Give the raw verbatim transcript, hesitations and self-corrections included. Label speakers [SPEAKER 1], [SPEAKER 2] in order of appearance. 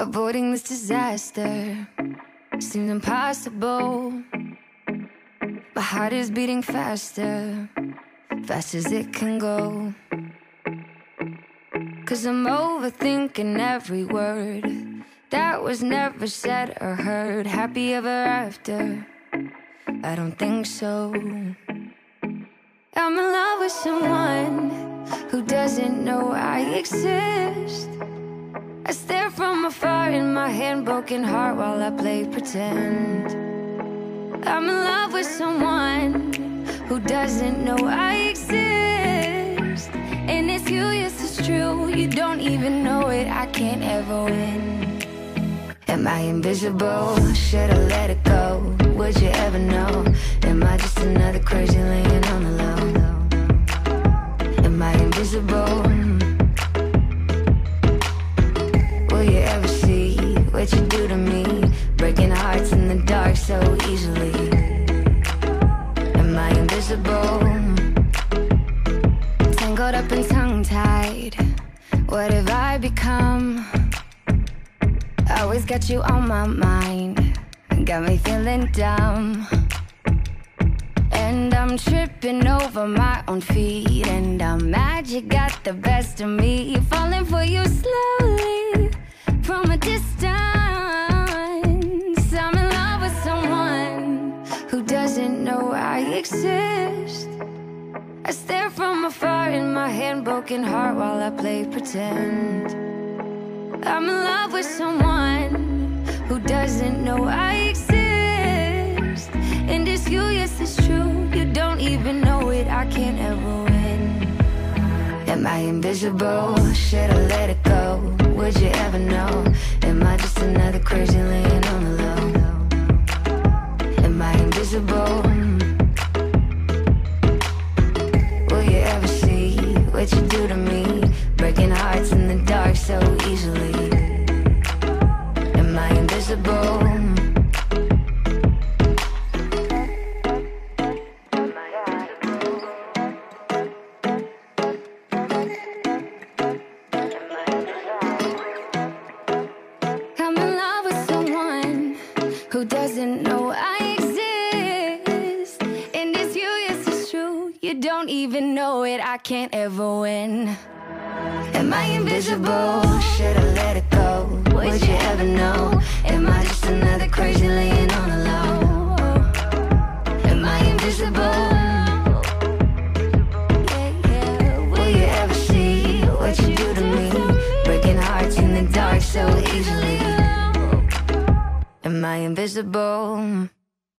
[SPEAKER 1] Avoiding this disaster seems impossible. My heart is beating faster, fast as it can go. Cause I'm overthinking every word that was never said or heard. Happy ever after? I don't think so. I'm in love with someone who doesn't know I exist. I stare from afar in my hand-broken heart while I play pretend. I'm in love with someone who doesn't know I exist. And it's you, yes it's true, you don't even know it, I can't ever win. Am I invisible? Should I let it go? Would you ever know? Am I just another crazy laying on the low? Am I invisible? Will you ever see what you do to me? Breaking hearts in the dark so easily. Am I invisible? Tangled up and tongue-tied, what have I become? Always got you on my mind, got me feeling dumb. And I'm tripping over my own feet, and I'm mad you got the best of me. Falling for you slowly from a distance. I'm in love with someone who doesn't know I exist. I stare from afar in my hand-broken heart while I play pretend. I'm in love with someone who doesn't know I exist. And it's you, yes it's true, you don't even know it, I can't ever win. Am I invisible? Should I let it go? Would you ever know? Am I just another crazy laying on the low? Am I invisible? Will you ever see what you do to me? Breaking hearts in the dark so easily. Am I invisible? I'm in love with someone who doesn't know I exist. And it's you, yes it's true, you don't even know it, I can't ever win. Am I invisible? Should I let it go? Would you ever know? Am I just another crazy laying on the low? Am I invisible? Yeah, yeah. Will you ever see what you do to me? Breaking hearts in the dark so easily. Am I invisible?